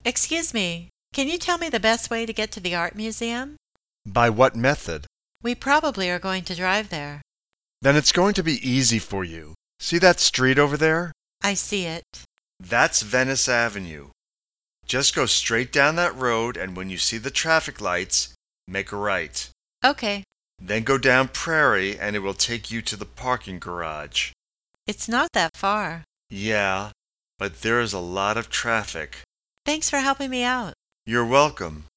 Excuse me, can you tell me the best way to get to the art museum? By what method? We probably are going to drive there. Then it's going to be easy for you. See that street over there? I see it. That's Venice Avenue. Just go straight down that road, and when you see the traffic lights, make a right. Okay. Then go down Prairie, and it will take you to the parking garage. It's not that far. Yeah, but there is a lot of traffic. Thanks for helping me out. You're welcome.